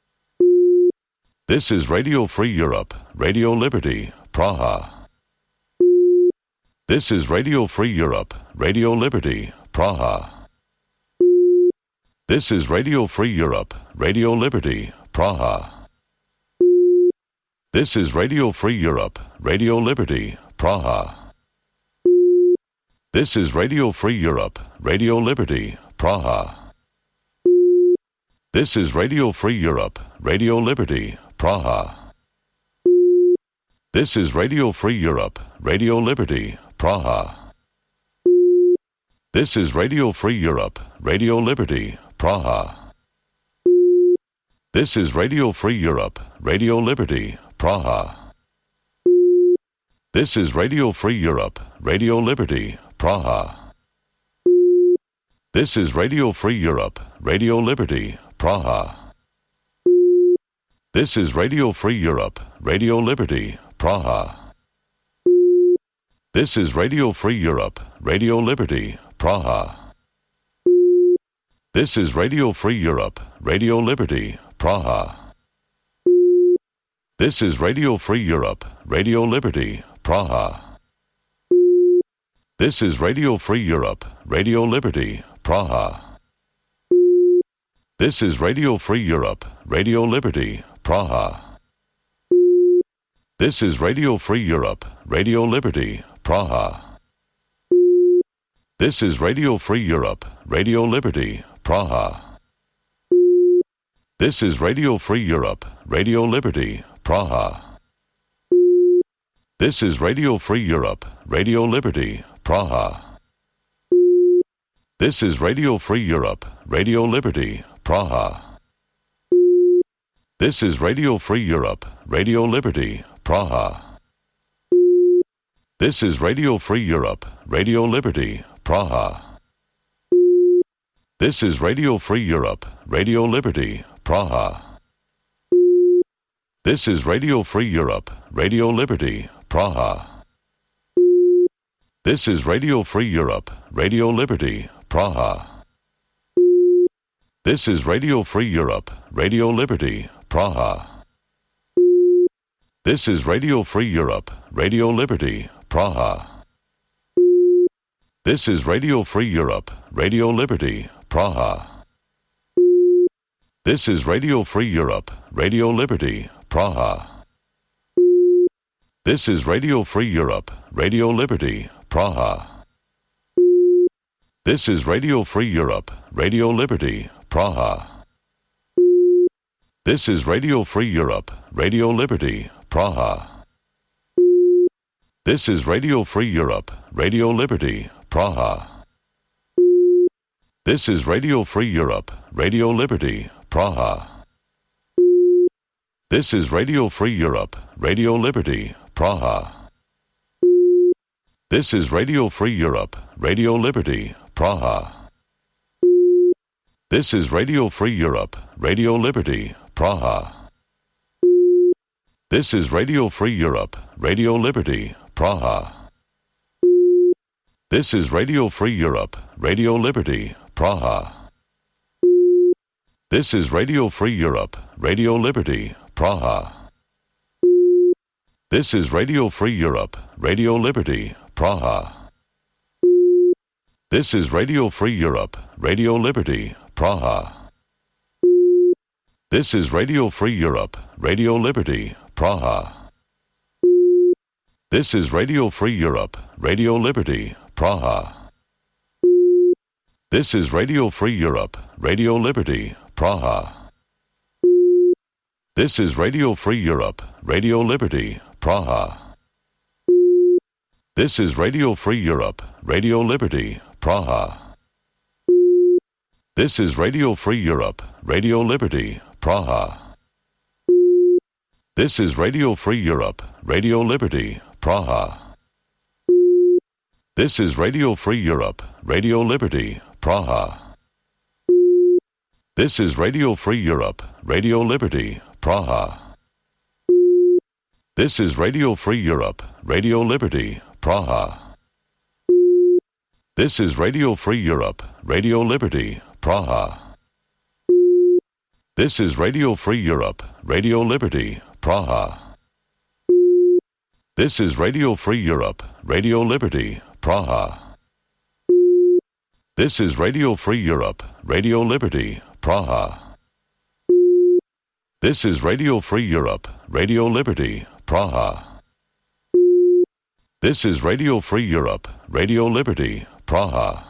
This is Radio Free Europe, Radio Liberty, Praha. This is Radio Free Europe, Radio Liberty, Praha. This is Radio Free Europe, Radio Liberty, Praha. This is Radio Free Europe, Radio Liberty, Praha. This is Radio Free Europe, Radio Liberty, Praha. This is Radio Free Europe, Radio Liberty, Praha. This is Radio Free Europe, Radio Liberty, Praha. This is Radio Free Europe, Radio Liberty, Praha. This is Radio Free Europe, Radio Liberty, Praha. This is Radio Free Europe, Radio Liberty, Praha. This is Radio Free Europe, Radio Liberty, Praha. This is Radio Free Europe, Radio Liberty, Praha. This is Radio Free Europe, Radio Liberty, Praha. This is Radio Free Europe, Radio Liberty, Praha. This is Radio Free Europe, Radio Liberty, Praha. This is Radio Free Europe, Radio Liberty, Praha. This is Radio Free Europe, Radio Liberty, Praha. This is Radio Free Europe, Radio Liberty, Praha. This is Radio Free Europe, Radio Liberty, Praha. This is Radio Free Europe, Radio Liberty, Praha. This is Radio Free Europe, Radio Liberty, Praha. This is Radio Free Europe, Radio Liberty, Praha. This is Radio Free Europe, Radio Liberty, Praha. This is Radio Free Europe, Radio Liberty, Praha. This is Radio Free Europe, Radio Liberty, Praha. This is Radio Free Europe, Radio Liberty, Praha. This is Radio Free Europe, Radio Liberty, Praha. This is Radio Free Europe, Radio Liberty, Praha. This is Radio Free Europe, Radio Liberty, Praha. This is Radio Free Europe, Radio Liberty, Praha. This is Radio Free Europe, Radio Liberty, Praha. This is Radio Free Europe, Radio Liberty, Praha. This is Radio Free Europe, Radio Liberty, Praha. This is Radio Free Europe, Radio Liberty, Praha. This is Radio Free Europe, Radio Liberty, Praha. This is Radio Free Europe, Radio Liberty, Praha. This is Radio Free Europe, Radio Liberty, Praha. This is Radio Free Europe, Radio Liberty, Praha. This is Radio Free Europe, Radio Liberty, Praha. This is Radio Free Europe, Radio Liberty, Praha. This is Radio Free Europe, Radio Liberty, Praha. This is Radio Free Europe, Radio Liberty, Praha. This is Radio Free Europe, Radio Liberty, Praha. This is Radio Free Europe, Radio Liberty, Praha. This is Radio Free Europe, Radio Liberty, Praha. This is Radio Free Europe, Radio Liberty, Praha. This is Radio Free Europe, Radio Liberty, Praha. This is Radio Free Europe, Radio Liberty, Praha. This is Radio Free Europe, Radio Liberty, Praha. This is Radio Free Europe, Radio Liberty, Praha. This is Radio Free Europe, Radio Liberty, Praha. This is Radio Free Europe, Radio Liberty, Praha. This is Radio Free Europe, Radio Liberty, Praha. This is Radio Free Europe, Radio Liberty, Praha. This is Radio Free Europe, Radio Liberty, Praha. This is Radio Free Europe, Radio Liberty, Praha. This is Radio Free Europe, Radio Liberty, Praha. This is Radio Free Europe, Radio Liberty, Praha. This is Radio Free Europe, Radio Liberty, Praha. This is Radio Free Europe, Radio Liberty, Praha.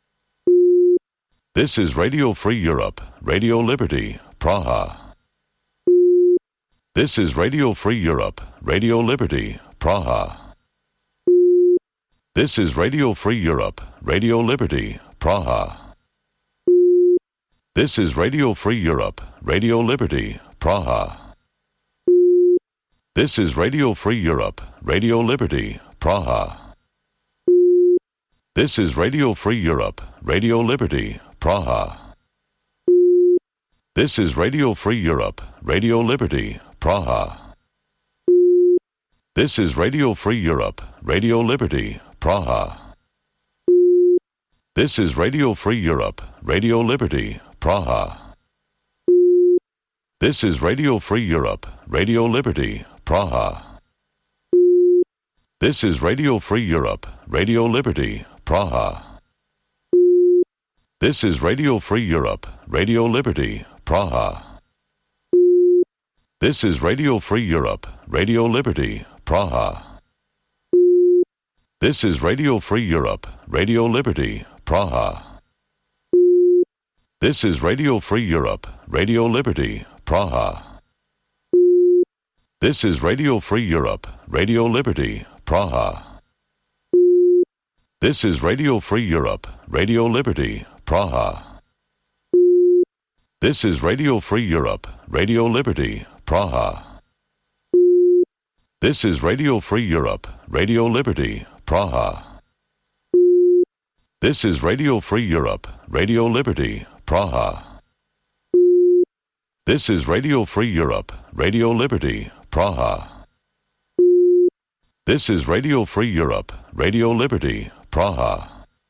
This is Radio Free Europe, Radio Liberty, Praha. This is Radio Free Europe, Radio Liberty, Praha. This is Radio Free Europe, Radio Liberty, Praha. This is Radio Free Europe, Radio Liberty, Praha. This is Radio Free Europe, Radio Liberty, Praha. This is Radio Free Europe, Radio Liberty, Praha. This is Radio Free Europe, Radio Liberty, Praha. This is Radio Free Europe, Radio Liberty, Praha. This is Radio Free Europe, Radio Liberty, Praha. This is Radio Free Europe, Radio Liberty, Praha. This is Radio Free Europe, Radio Liberty, Praha. This is Radio Free Europe, Radio Liberty, Praha. This is Radio Free Europe, Radio Liberty, Praha. This is Radio Free Europe, Radio Liberty, Praha. This is Radio Free Europe, Radio Liberty, Praha. This is Radio Free Europe, Radio Liberty, Praha. This is Radio Free Europe, Radio Liberty, Praha. This is Radio Free Europe, Radio Liberty, Praha. This is Radio Free Europe, Radio Liberty, Praha. This is Radio Free Europe, Radio Liberty, Praha. This is Radio Free Europe, Radio Liberty, Praha. This is Radio Free Europe, Radio Liberty, Praha.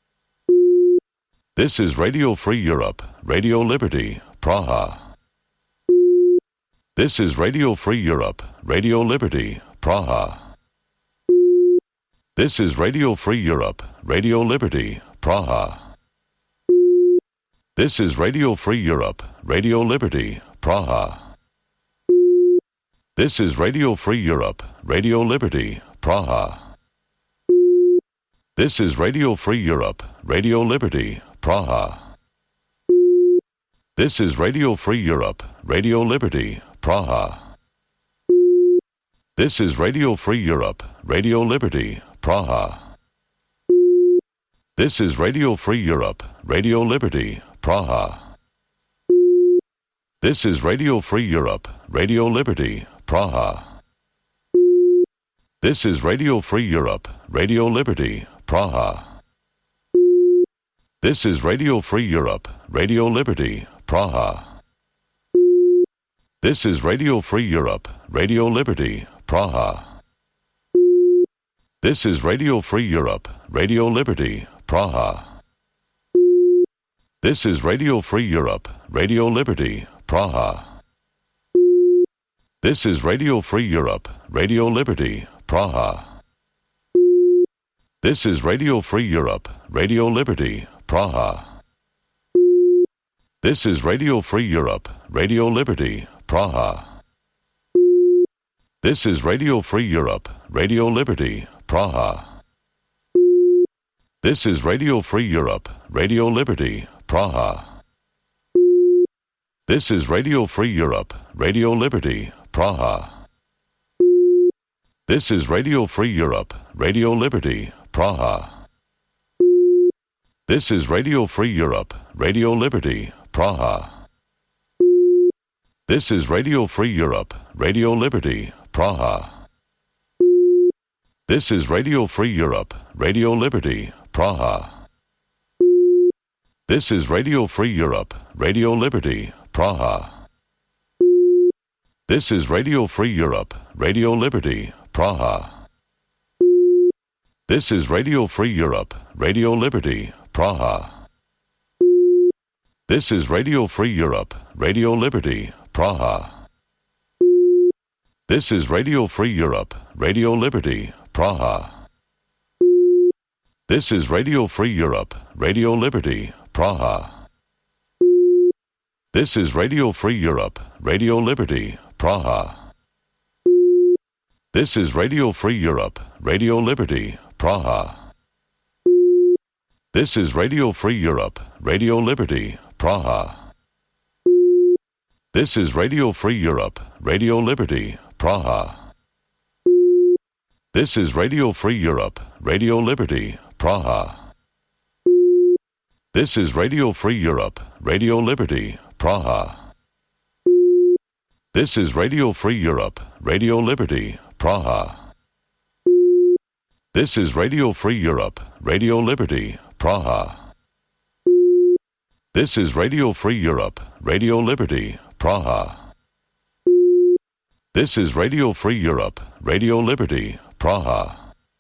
This is Radio Free Europe, Radio Liberty, Praha. This is Radio Free Europe, Radio Liberty, Praha. This is Radio Free Europe, Radio Liberty, Praha. This is Radio Free Europe, Radio Liberty, Praha. This is Radio Free Europe, Radio Liberty, Praha. This is Radio Free Europe, Radio Liberty, Praha. This is Radio Free Europe, Radio Liberty, Praha. This is Radio Free Europe, Radio Liberty, Praha. This is Radio Free Europe, Radio Liberty, Praha. This is Radio Free Europe, Radio Liberty, Praha. This is Radio Free Europe, Radio Liberty, Praha. This is Radio Free Europe, Radio Liberty, Praha. This is Radio Free Europe, Radio Liberty, Praha. This is Radio Free Europe, Radio Liberty, Praha. This is Radio Free Europe, Radio Liberty, Praha. This is Radio Free Europe, Radio Liberty, Praha. This is Radio Free Europe, Radio Liberty, Praha. This is Radio Free Europe, Radio Liberty, Praha. This is Radio Free Europe, Radio Liberty, Praha. This is Radio Free Europe, Radio Liberty, Praha. This is Radio Free Europe, Radio Liberty, Praha. This is Radio Free Europe, Radio Liberty, Praha. This is Radio Free Europe, Radio Liberty, Praha. This is Radio Free Europe, Radio Liberty, Praha. This is Radio Free Europe, Radio Liberty, Praha. This is Radio Free Europe, Radio Liberty, Praha. This is Radio Free Europe, Radio Liberty, Praha. This is Radio Free Europe, Radio Liberty, Praha. This is Radio Free Europe, Radio Liberty, Praha. This is Radio Free Europe, Radio Liberty, Praha. This is Radio Free Europe, Radio Liberty, Praha. This is Radio Free Europe, Radio Liberty, Praha. This is Radio Free Europe, Radio Liberty, Praha. This is Radio Free Europe, Radio Liberty, Praha. This is Radio Free Europe, Radio Liberty, Praha. This is Radio Free Europe, Radio Liberty, Praha. This is Radio Free Europe, Radio Liberty, Praha. This is Radio Free Europe, Radio Liberty, Praha. This is Radio Free Europe, Radio Liberty, Praha. This is Radio Free Europe, Radio Liberty, Praha. This is Radio Free Europe, Radio Liberty, Praha.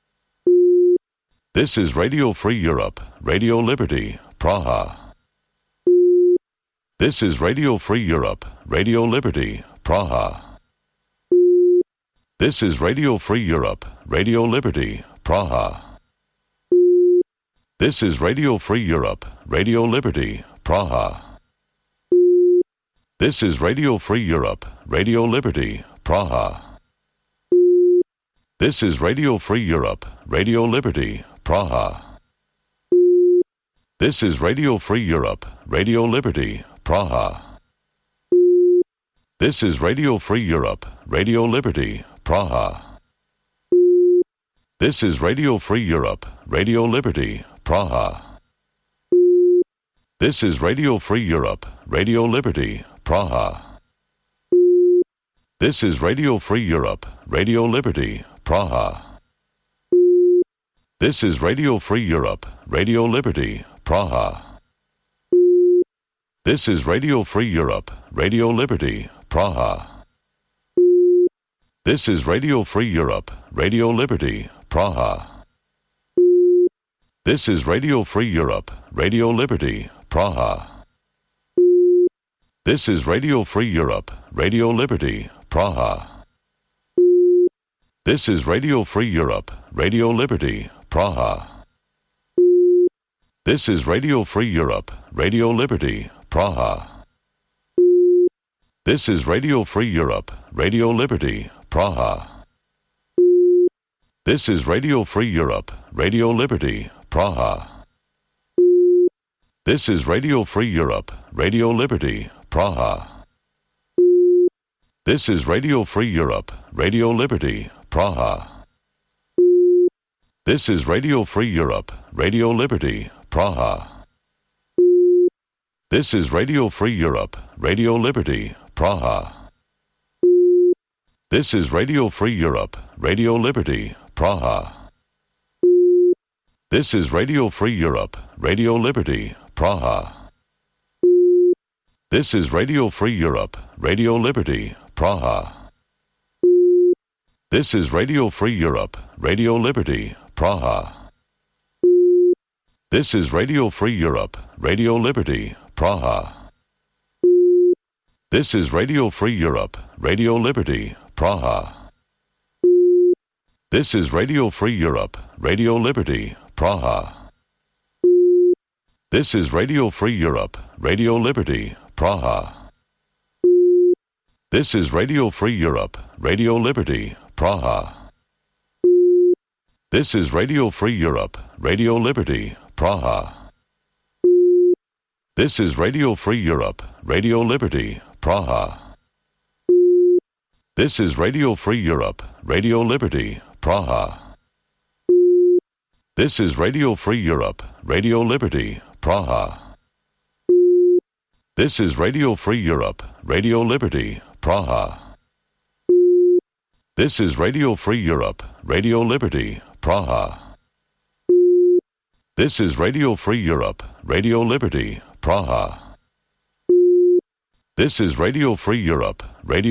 This is Radio Free Europe, Radio Liberty, Praha. This is Radio Free Europe, Radio Liberty, Praha. This is Radio Free Europe, Radio Liberty, Praha. This is Radio Free Europe, Radio Liberty, Praha. This is Radio Free Europe, Radio Liberty, Praha. This is Radio Free Europe, Radio Liberty, Praha. This is Radio Free Europe, Radio Liberty, Praha. This is Radio Free Europe, Radio Liberty, Praha. This is Radio Free Europe, Radio Liberty, Praha. This is Radio Free Europe, Radio Liberty, Praha. This is Radio Free Europe, Radio Liberty, Praha. This is Radio Free Europe, Radio Liberty, Praha. This is Radio Free Europe, Radio Liberty, Praha. This is Radio Free Europe, Radio Liberty, Praha. This is Radio Free Europe, Radio Liberty, Praha. This is Radio Free Europe, Radio Liberty, Praha. This is Radio Free Europe, Radio Liberty, Praha. This is Radio Free Europe, Radio Liberty, Praha. This is Radio Free Europe, Radio Liberty, Praha. This is Radio Free Europe, Radio Liberty, Praha. This is Radio Free Europe, Radio Liberty, Praha. This is Radio Free Europe, Radio Liberty, Praha. This is Radio Free Europe, Radio Liberty, Praha. This is Radio Free Europe, Radio Liberty, Praha. This is Radio Free Europe, Radio Liberty, Praha. This is Radio Free Europe, Radio Liberty, Praha. This is Radio Free Europe, Radio Liberty, Praha. This is Radio Free Europe, Radio Liberty, Praha. This is Radio Free Europe, Radio Liberty, Praha. This is Radio Free Europe, Radio Liberty, Praha. This is Radio Free Europe, Radio Liberty, Praha. This is Radio Free Europe, Radio Liberty, Praha. This is Radio Free Europe, Radio Liberty, Praha. This is Radio Free Europe, Radio Liberty, Praha. This is Radio Free Europe, Radio Liberty, Praha. This is Radio Free Europe, Radio Liberty, Praha. This is Radio Free Europe, Radio Liberty, Praha. This is Radio Free Europe, Radio Liberty, Praha. This is Radio Free Europe, Radio Liberty, Praha. This is Radio Free Europe, Radio Liberty, Praha. This is Radio Free Europe, Radio